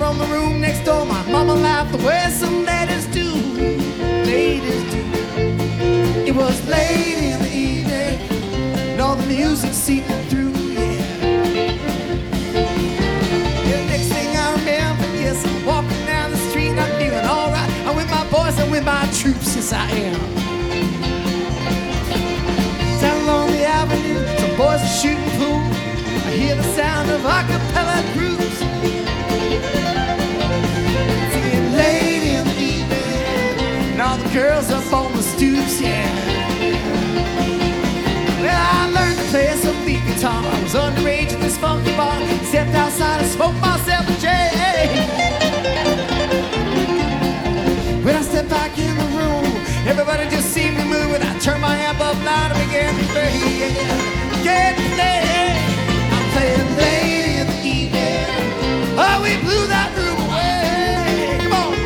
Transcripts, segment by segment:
from the room next door. My mama laughed the way some ladies do. Ladies do. It was late in the evening, and all the music seeping through, yeah, next thing I remember, yes, I'm walking down the street, I'm feeling alright. I'm with my boys and with my troops, yes I am. Down along the avenue, some boys are shooting pool. I hear the sound of a cappella groups. Singing late in the evening, and all the girls up on the stoops, yeah. Well, I learned to play some beat guitar. I was underage in this funky bar. Stepped outside and smoked myself a J. When I stepped back in the room, everybody just seemed to move, and I turned my amp up loud and began to play. Get play. I'm playing late in the evening. Oh, we blew that room away. Come on.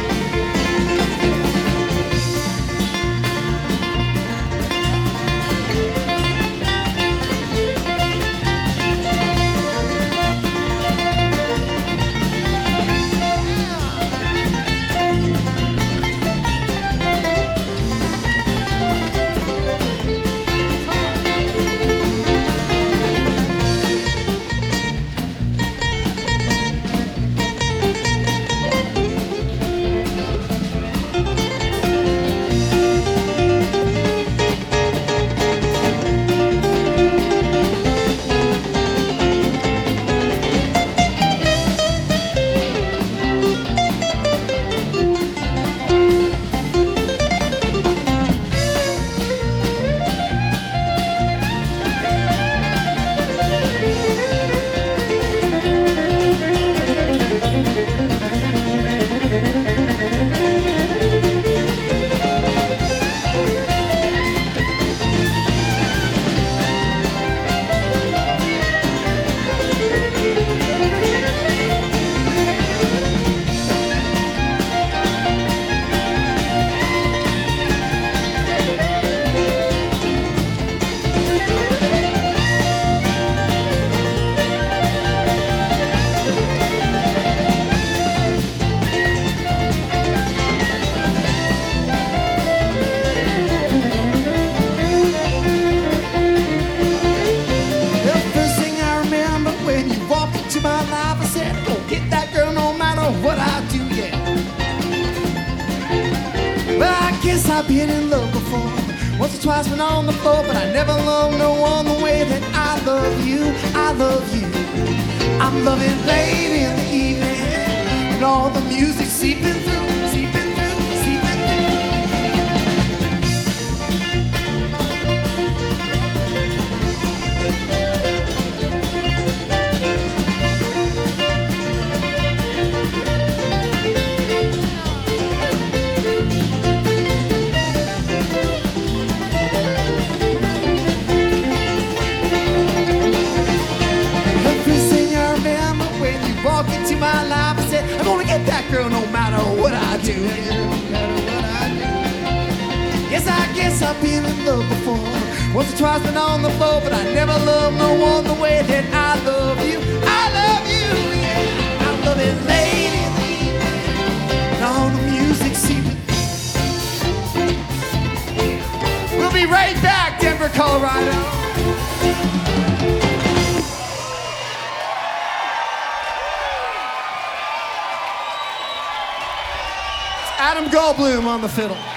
I've been in love before, once or twice when on the floor, but I never loved no one the way that I love you. I love you. I'm loving late in the evening, and all the music seeping through, seeping through, seeping through. Into my life, I said, I'm gonna get that girl no matter what I do. No matter what I do. Yes, I guess I've been in love before, once or twice been on the floor, but I never loved no one the way that I love you. I love you, yeah. I love it late in the evening, and all the music seeping. We'll be right back, Denver, Colorado. Adam Goldblum on the fiddle.